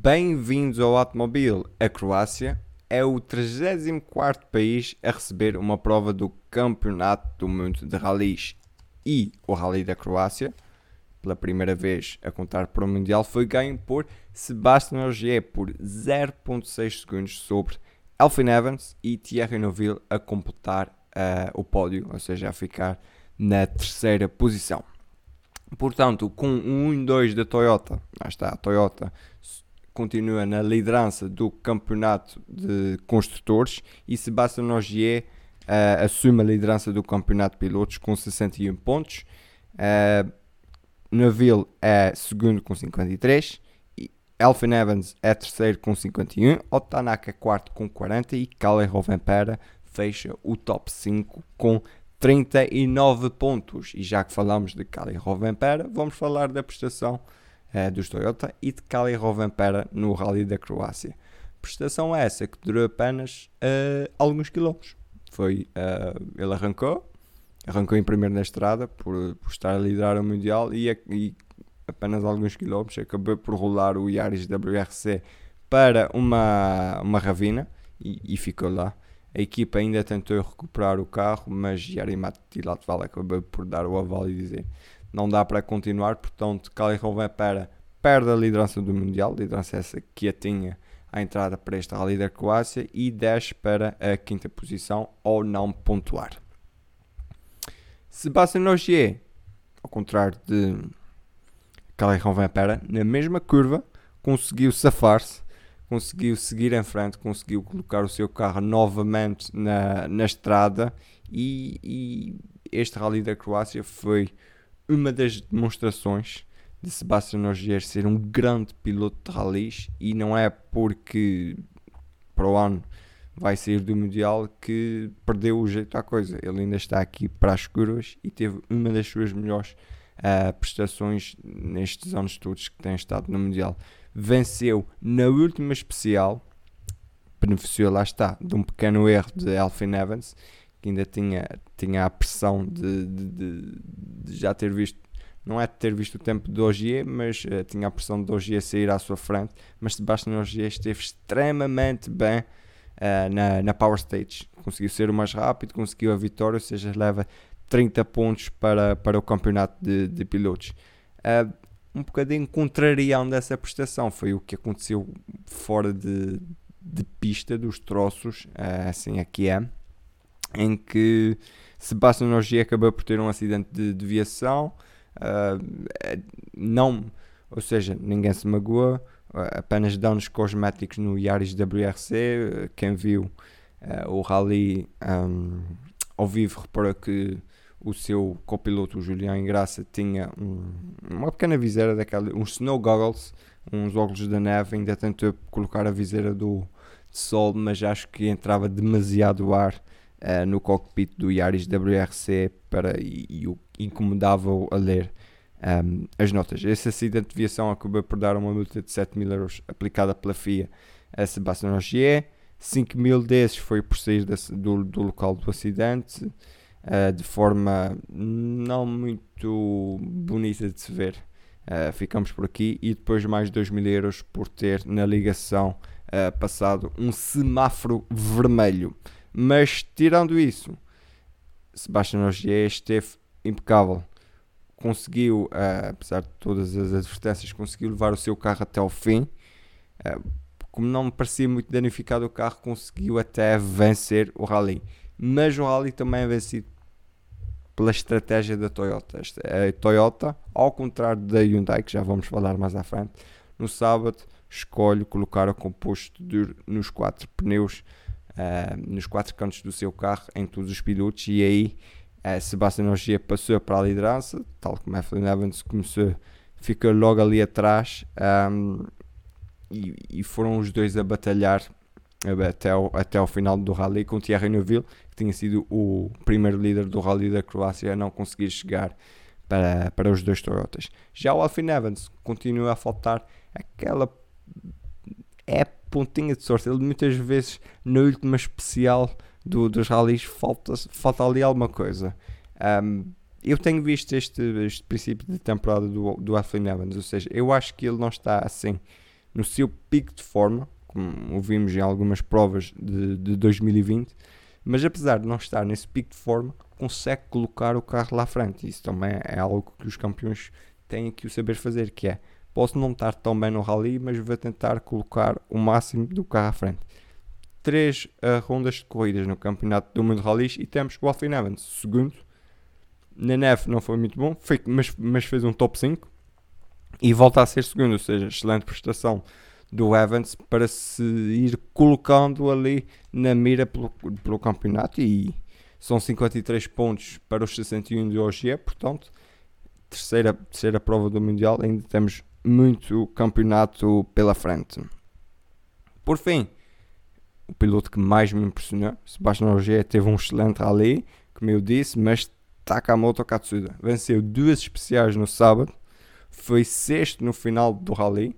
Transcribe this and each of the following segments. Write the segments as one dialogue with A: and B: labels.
A: Bem-vindos ao Automobile. A Croácia é o 34º país a receber uma prova do Campeonato do Mundo de Rallys. E o Rally da Croácia, pela primeira vez a contar para o Mundial, foi ganho por Sébastien Ogier por 0.6 segundos sobre Elfyn Evans e Thierry Neuville a completar o pódio, ou seja, a ficar na terceira posição. Portanto, com o 1-2 da Toyota, lá está, a Toyota continua na liderança do campeonato de construtores e Sébastien Ogier assume a liderança do campeonato de pilotos com 61 pontos. Neuville é segundo com 53, Elfyn Evans é terceiro com 51, Otanak é quarto com 40 e Kalle Rovanperä fecha o top 5 com 39 pontos. E já que falamos de Kalle Rovanperä, vamos falar da prestação dos Toyota e de Kalle Rovanperä no Rally da Croácia. Prestação essa que durou apenas alguns quilómetros. Ele arrancou em primeiro na estrada por estar a liderar o Mundial e apenas alguns quilómetros acabou por rolar o Yaris WRC para uma ravina e ficou lá. A equipa ainda tentou recuperar o carro, mas Jari-Matti Latvala acabou por dar o aval e dizer não dá para continuar. Portanto, Kalle Rovanperä perde a liderança do Mundial, liderança essa que a tinha à entrada para este Rally da Croácia, e desce para a quinta posição ao não pontuar. Sébastien Ogier, ao contrário de Kalle Rovanperä, na mesma curva conseguiu safar-se, conseguiu seguir em frente, conseguiu colocar o seu carro novamente na estrada e este Rally da Croácia foi uma das demonstrações de Sébastien Ogier ser um grande piloto de rallys, e não é porque para o ano vai sair do Mundial que perdeu o jeito à coisa. Ele ainda está aqui para as curvas e teve uma das suas melhores prestações nestes anos todos que tem estado no Mundial. Venceu na última especial, beneficiou, lá está, de um pequeno erro de Elfyn Evans, que ainda tinha a pressão de já ter visto, não é de ter visto o tempo de Ogier, mas tinha a pressão de Ogier sair à sua frente. Mas Sébastien Ogier esteve extremamente bem na Power Stage, conseguiu ser o mais rápido, conseguiu a vitória, ou seja, leva 30 pontos para o campeonato de pilotos. Um bocadinho contrarião dessa prestação foi o que aconteceu fora de pista dos troços, assim aqui em que Sébastien Ogier acabou por ter um acidente de deviação, ou seja, ninguém se magoou, apenas danos cosméticos no Yaris WRC. Quem viu o Rally ao vivo reparou que o seu copiloto, o Julián Ingrassa, tinha uma pequena viseira uns snow goggles, uns óculos da neve. Ainda tentou colocar a viseira de sol, mas acho que entrava demasiado ar no cockpit do Yaris WRC e o incomodava a ler as notas. Esse acidente de viação acabou por dar uma multa de 7.000 euros aplicada pela FIA a Sébastien Ogier. 5.000 desses foi por sair do local do acidente, de forma não muito bonita de se ver. Ficamos por aqui. E depois mais 2.000 euros por ter na ligação passado um semáforo vermelho. Mas tirando isso, Sébastien Ogier esteve impecável. Conseguiu, apesar de todas as advertências, conseguiu levar o seu carro até ao fim. Como não me parecia muito danificado o carro, conseguiu até vencer o Rally. Mas o Rally também é vencido pela estratégia da Toyota. A Toyota, ao contrário da Hyundai, que já vamos falar mais à frente, no sábado escolhe colocar o composto duro nos 4 pneus, nos 4 cantos do seu carro, em todos os pilotos, e aí Sébastien Ogier passou para a liderança, tal como Elfyn Evans ficou logo ali atrás, e foram os dois a batalhar até ao final do Rally, com Thierry Neuville, que tinha sido o primeiro líder do Rally da Croácia, a não conseguir chegar para os dois Toyotas. Já o Elfyn Evans continua a faltar aquela pontinha de sorte. Ele muitas vezes na última especial dos rallies falta ali alguma coisa. Eu tenho visto este princípio de temporada do Elfyn Evans, ou seja, eu acho que ele não está assim no seu pico de forma, como o vimos em algumas provas de 2020, mas apesar de não estar nesse pico de forma, consegue colocar o carro lá à frente. Isso também é algo que os campeões têm que o saber fazer, que é, posso não estar tão bem no rally, mas vou tentar colocar o máximo do carro à frente. 3 rondas de corridas no campeonato do mundo de rallies e temos o Austin Evans, segundo. Na neve não foi muito bom, mas fez um top 5 e volta a ser segundo, ou seja, excelente prestação do Evans para se ir colocando ali na mira pelo campeonato, e são 53 pontos para os 61 de hoje, portanto, terceira prova do Mundial, ainda temos muito campeonato pela frente. Por fim, o piloto que mais me impressionou, Sebastian Ogier, teve um excelente rally, como eu disse, mas Takamoto Katsuda venceu 2 especiais no sábado, foi sexto no final do rally,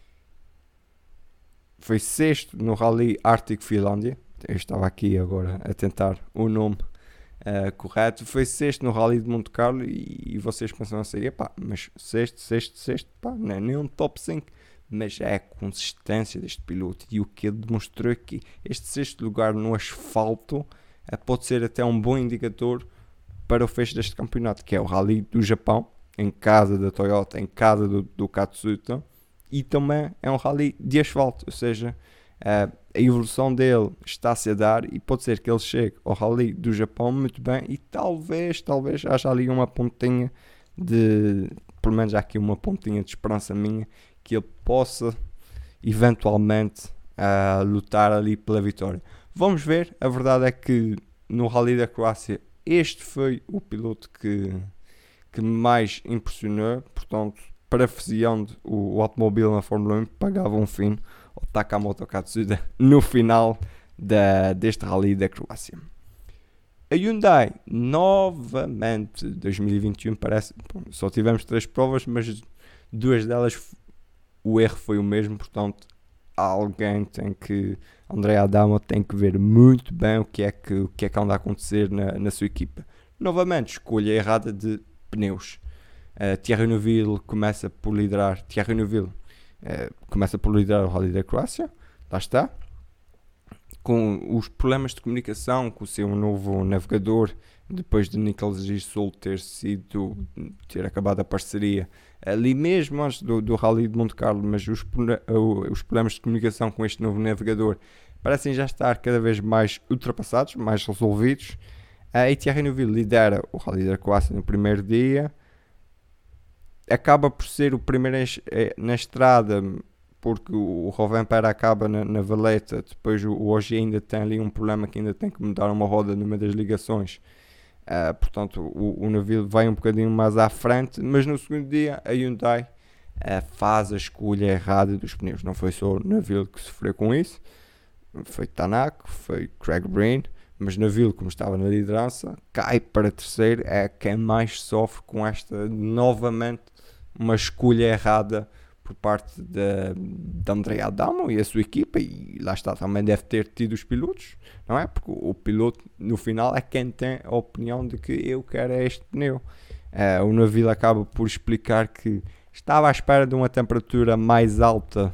A: foi sexto no Rally Ártico Finlândia, eu estava aqui agora a tentar o nome correto, foi sexto no Rally de Monte Carlo, e vocês pensam assim, epá, mas sexto, pá, não é nem um top 5, mas é a consistência deste piloto e o que ele demonstrou aqui. Este sexto lugar no asfalto pode ser até um bom indicador para o fecho deste campeonato, que é o Rally do Japão, em casa da Toyota, em casa do Katsuta, e também é um Rally de asfalto, ou seja, a evolução dele está-se a dar, e pode ser que ele chegue ao Rally do Japão muito bem, e talvez haja ali uma pontinha pelo menos há aqui uma pontinha de esperança minha, que ele possa eventualmente lutar ali pela vitória. Vamos ver, a verdade é que no Rally da Croácia este foi o piloto que me mais impressionou, portanto, parafraseando o automóvel na Fórmula 1, pagava um fim ao Takamoto Katsuda no final deste Rally da Croácia. A Hyundai, novamente, 2021 parece, só tivemos 3 provas, mas 2 delas o erro foi o mesmo, portanto, Andrea Adamo tem que ver muito bem o que é que anda a acontecer na sua equipa. Novamente, escolha errada de pneus. Thierry Neuville começa por liderar o Rally da Croácia, lá está, com os problemas de comunicação com o seu novo navegador, depois de Nicolas Gissoul ter acabado a parceria ali mesmo antes do Rally de Monte Carlo, mas os problemas de comunicação com este novo navegador parecem já estar cada vez mais ultrapassados, mais resolvidos, e Thierry Neuville lidera o Rally da Croácia no primeiro dia, acaba por ser o primeiro na estrada, porque o Rovanperä acaba na valeta, depois o Ogier ainda tem ali um problema que ainda tem que mudar uma roda numa das ligações, portanto o Neuville vai um bocadinho mais à frente, mas no segundo dia a Hyundai faz a escolha errada dos pneus. Não foi só o Neuville que sofreu com isso, foi Tanak, foi Craig Breen, mas Neuville, como estava na liderança, cai para terceiro, é quem mais sofre com esta, novamente, uma escolha errada por parte de Andrea Adamo e a sua equipa, e lá está, também deve ter tido os pilotos, não é? Porque o piloto no final é quem tem a opinião de que eu quero este pneu. O Neuville acaba por explicar que estava à espera de uma temperatura mais alta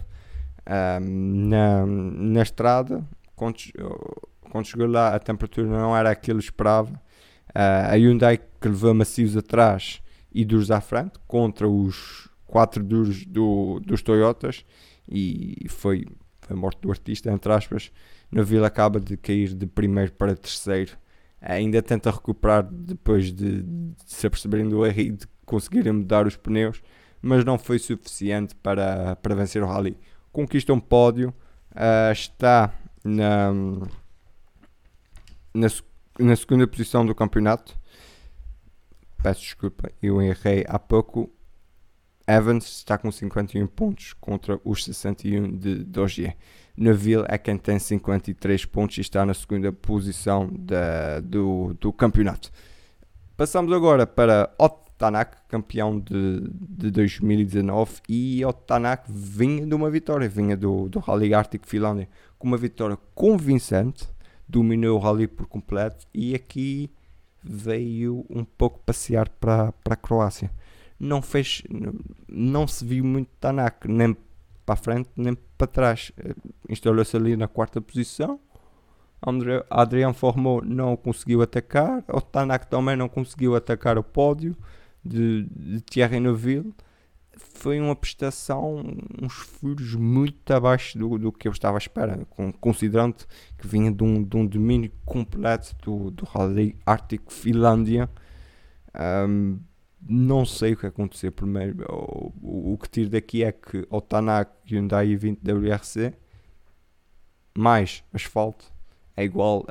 A: na estrada. Quando chegou lá, a temperatura não era aquilo que esperava. A Hyundai que levou macios atrás e duros à frente contra os 4 duros dos Toyotas, e foi a morte do artista, entre aspas. Neuville acaba de cair de primeiro para terceiro, ainda tenta recuperar depois de se aperceberem do erro e de conseguirem mudar os pneus, mas não foi suficiente para vencer o Rally. Conquista um pódio, está na segunda posição do campeonato. Peço desculpa, eu errei há pouco. Evans está com 51 pontos contra os 61 de Ogier. Neuville é quem tem 53 pontos e está na segunda posição do campeonato. Passamos agora para Otto Tanak, campeão de 2019, e Otto Tanak vinha de uma vitória, vinha do Rally Ártico Finlândia, com uma vitória convincente, dominou o Rally por completo, e aqui veio um pouco passear para a Croácia. Não se viu muito Tanak, nem para a frente nem para trás. Instalou-se ali na quarta posição. Adrian Fourmont não conseguiu atacar. O Tanak também não conseguiu atacar o pódio de Thierry Neuville. Foi uma prestação, uns furos muito abaixo do que eu estava à espera, considerando que vinha de um domínio completo do Rally Ártico Finlândia. Não sei o que aconteceu primeiro. O que tiro daqui é que o Tanak Hyundai i20 WRC mais asfalto é igual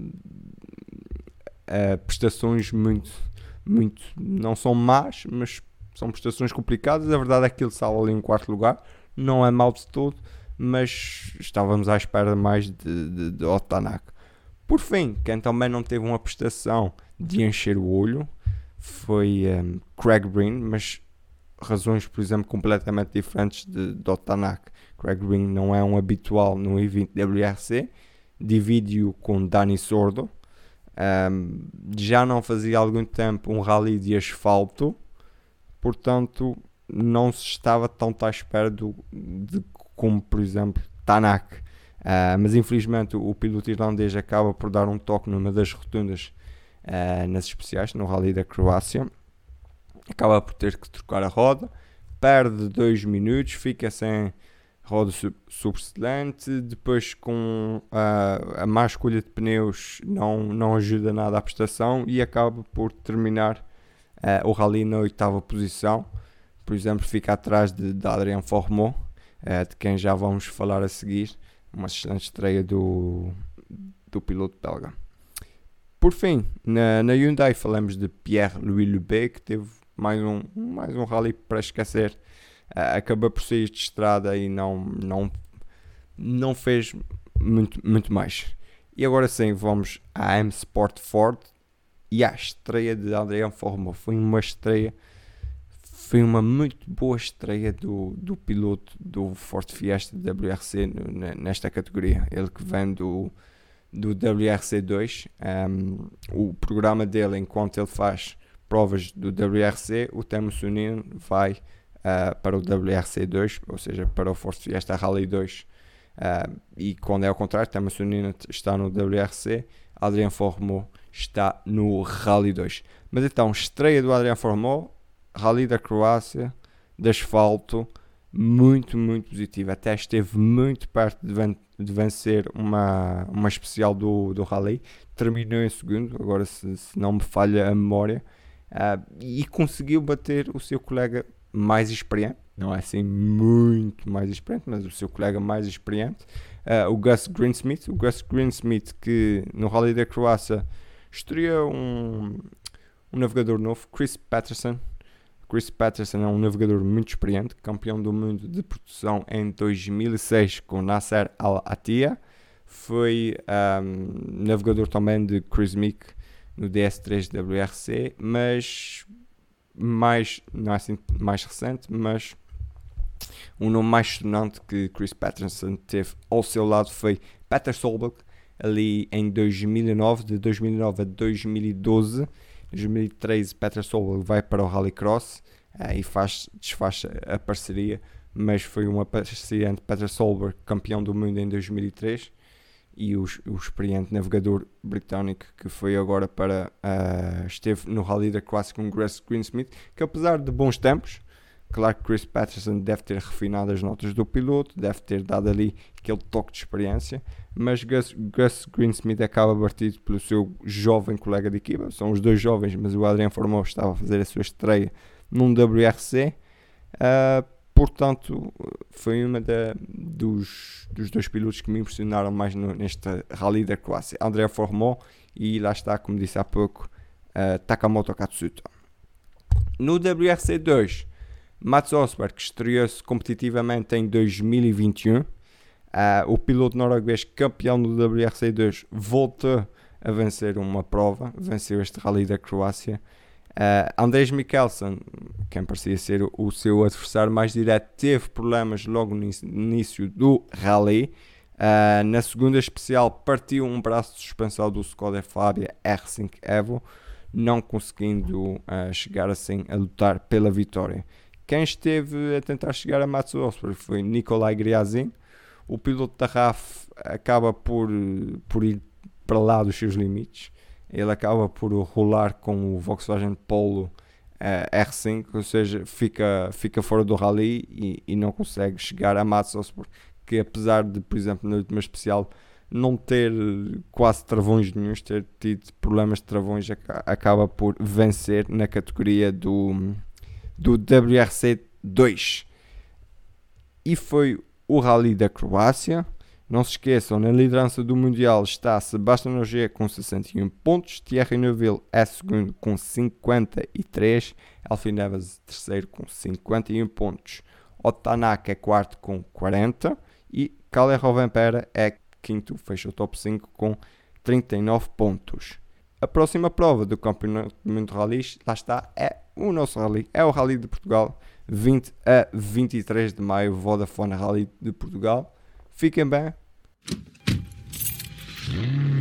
A: a prestações muito, não são más, mas são prestações complicadas. A verdade é que ele estava ali em quarto lugar, não é mau de todo, mas estávamos à espera mais de Otanak. Por fim, quem também não teve uma prestação de encher o olho foi Craig Breen, mas razões, por exemplo, completamente diferentes de Otanak. Craig Breen não é um habitual no i20 WRC, divide-o com Dani Sordo. Já não fazia há algum tempo um rally de asfalto, portanto não se estava tanto à espera de como, por exemplo, Tanak. Mas infelizmente o piloto irlandês acaba por dar um toque numa das rotundas nas especiais, no Rally da Croácia. Acaba por ter que trocar a roda, perde 2 minutos, fica sem roda subselente. Depois, com a má escolha de pneus, não ajuda nada à prestação e acaba por terminar o Rally na 8ª posição. Por exemplo, fica atrás de Adrian Fourmont, de quem já vamos falar a seguir. Uma excelente estreia do piloto belga. Por fim, na Hyundai falamos de Pierre-Louis Lebet, que teve mais um rally para esquecer. Acabou por sair de estrada e não fez muito mais. E agora sim, vamos à M Sport Ford e à estreia de Adrian Fourmont. Foi uma muito boa estreia do piloto do Ford Fiesta WRC nesta categoria. Ele que vem do WRC2, o programa dele, enquanto ele faz provas do WRC, o Teemu Suninen vai para o WRC2, ou seja, para o Ford Fiesta Rally 2, e quando é ao contrário, Teemu Suninen está no WRC, Adrian Fourmont está no Rally 2. Mas então, estreia do Adrian Fourmont, Rally da Croácia, de asfalto, muito positiva. Até esteve muito perto de vencer uma especial do Rally. Terminou em segundo, agora se não me falha a memória, e conseguiu bater o seu colega mais experiente. Não é assim muito mais experiente, mas o seu colega mais experiente, o Gus Greensmith. O Gus Greensmith, que no Rally da Croácia estreou um navegador novo, Chris Patterson. Chris Patterson é um navegador muito experiente, campeão do mundo de produção em 2006 com Nasser Al-Attiyah. Foi navegador também de Chris Meek no DS3 WRC, mas não é assim mais recente, mas um nome mais sonante que Chris Patterson teve ao seu lado foi Petter Solberg, ali em 2009, de 2009 a 2012. Em 2013, Petter Solberg vai para o Rallycross e desfaz a parceria, mas foi uma parceria entre Petter Solberg, campeão do mundo em 2003, e o experiente navegador britânico que foi agora esteve no Rally da Croácia com Gus Greensmith, que apesar de bons tempos, claro que Chris Patterson deve ter refinado as notas do piloto, deve ter dado ali aquele toque de experiência, mas Gus Greensmith acaba batido pelo seu jovem colega de equipa. São os dois jovens, mas o Adrian Fourmont estava a fazer a sua estreia num WRC. Portanto, foi uma dos dois pilotos que me impressionaram mais neste Rally da Croácia. Adrian Fourmont e lá está, como disse há pouco, Takamoto Katsuta. No WRC2, Mats Rosberg estreou-se competitivamente em 2021. O piloto norueguês campeão do WRC2 voltou a vencer uma prova, venceu este Rally da Croácia. Andreas Mikkelsen, quem parecia ser o seu adversário mais direto, teve problemas logo no início do Rally. Na segunda especial partiu um braço de suspensão do Skoda Fabia R5 Evo, não conseguindo chegar assim a lutar pela vitória. Quem esteve a tentar chegar a Max Rosberg foi Nikolai Gryazin. O piloto da RAF acaba por ir para lá dos seus limites. Ele acaba por rolar com o Volkswagen Polo R5, ou seja, fica fora do rally e não consegue chegar a Max Rosberg, que apesar de, por exemplo, na última especial não ter quase travões nenhuns, ter tido problemas de travões, acaba por vencer na categoria do WRC 2. E foi o Rally da Croácia. Não se esqueçam, na liderança do Mundial está Sebastian Ogier com 61 pontos, Thierry Neuville é segundo com 53, Elfyn Evans terceiro com 51 pontos, Otto Tanak é quarto com 40 e Kalle Rovanperä é quinto, fecha o top 5 com 39 pontos. A próxima prova do Campeonato do Mundo de Rallys, lá está, é o nosso rally, é o Rally de Portugal, 20 a 23 de maio, Vodafone Rally de Portugal. Fiquem bem.